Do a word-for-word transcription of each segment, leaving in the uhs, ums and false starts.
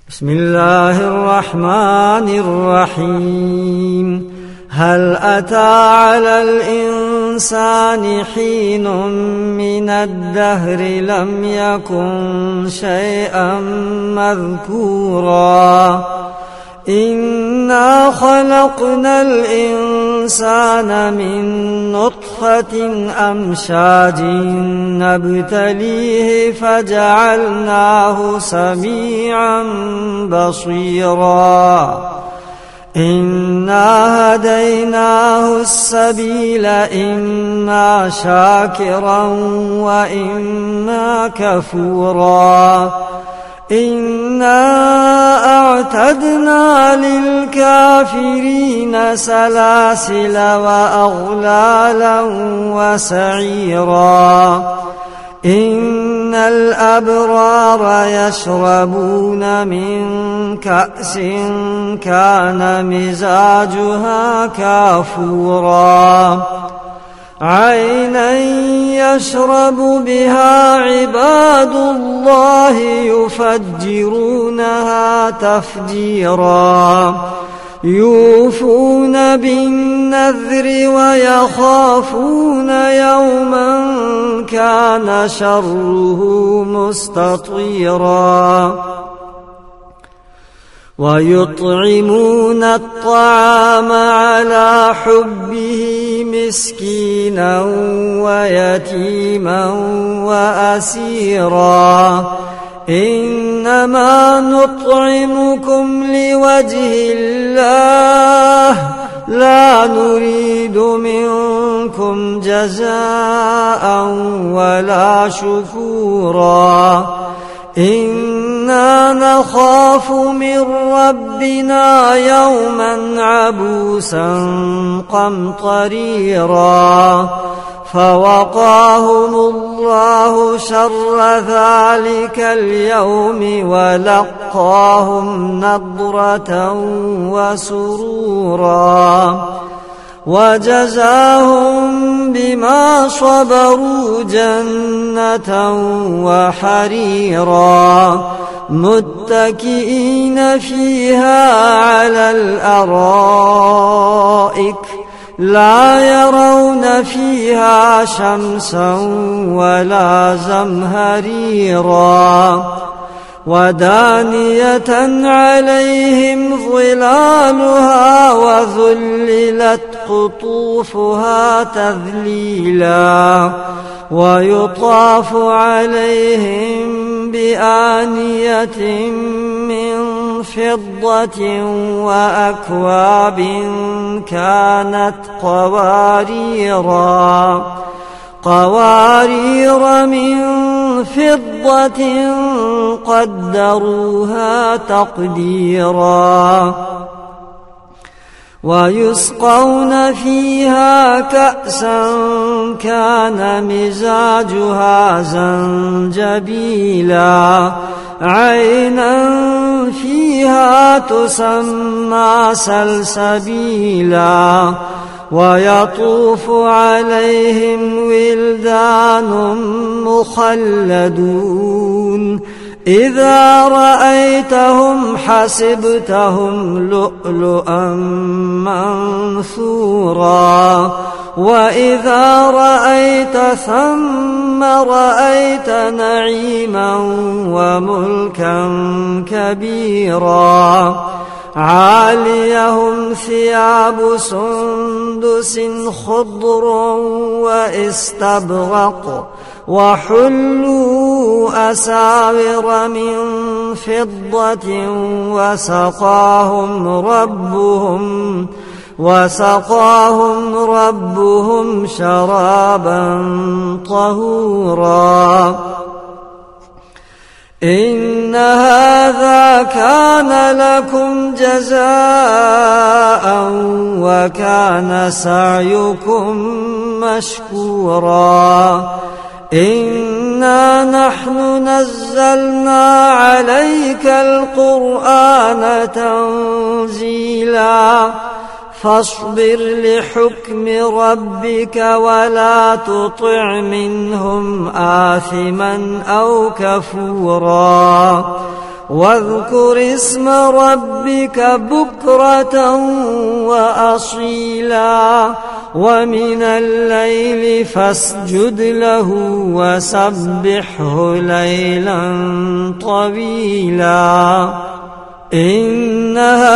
بسم الله الرحمن الرحيم. هل أتى على الإنسان حين من الدهر لم يكن شيئا مذكورا إنا خلقنا الإنسان من نطفة أمشاج نبتليه فجعلناه سميعا بصيرا إنا هديناه السبيل إما شاكرا وإما كفورا إنا أعتدنا للكافرين سلاسل وأغلالا وسعيرا إن الأبرار يشربون من كأس كان مزاجها كافورا عينا يشرب بها عباد الله يفجرونها تفجيرا يوفون بالنذر ويخافون يوما كان شره مستطيرا ويطعمون الطعام على حبه مسكينا ويتيما وأسيرا إنما نطعمكم لوجه الله لا نريد منكم جزاء ولا شكورا إنا نخاف من ربنا يوما عبوسا قمطريرا فوقاهم الله شر ذلك اليوم ولقاهم نضرة وسرورا وجزاهم بما صبروا جنة وحريرا متكئين فيها على الأرائك لا يرون فيها شمسا ولا زمهريرا ودانية عليهم ظلالها وذللت قطوفها تذليلا ويطاف عليهم بآنية من فضة وأكواب كانت قواريرا قوارير من فضة قدروها تقديرا ويسقون فيها كأسا كان مزاجها زنجبيلا عينا فيها تسمى سلسبيلا ويطوف عليهم ولدان مخلدون إذا رأيتهم حسبتهم لؤلؤا منثورا وإذا رأيت ثم رأيت نعيما وملكا كبيرا عاليهم ثياب سندس خضر واستبرق وحلوا أساور من فضة وسقاهم ربهم وسقاهم ربهم شرابا طهورا إن هذا كان لكم جزاء وكان سعيكم مشكورا إنا نحن نزلنا عليك القرآن تنزيلا فاصبر لحكم ربك ولا تطع منهم آثما أو كفورا واذكر اسم ربك بكرة وأصيلا ومن الليل فاسجد له وسبحه ليلا طويلا إن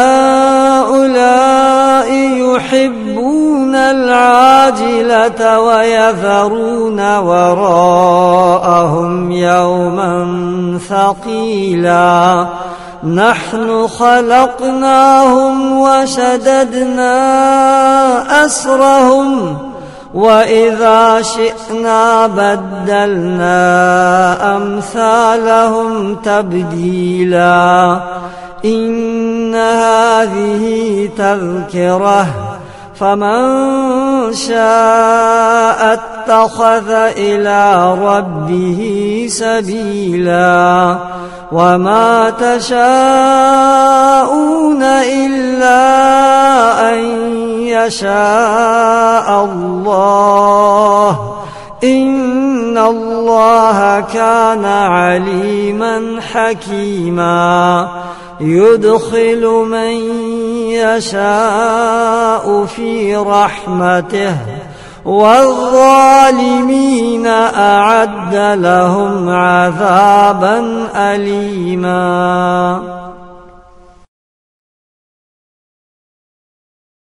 هؤلاء يحبون العاجلة ويذرون وراءهم يوما ثقيلا نحن خلقناهم وشددنا أسرهم وإذا شئنا بدلنا أمثالهم تبديلا إن هذه تذكرة فمن شاء اتخذ إلى ربه سبيلا وما تشاءون إلا أن يشاء الله إن الله كان عليما حكيما يدخل من يشاء في رحمته والظالمين أعد لهم عذابا أليما.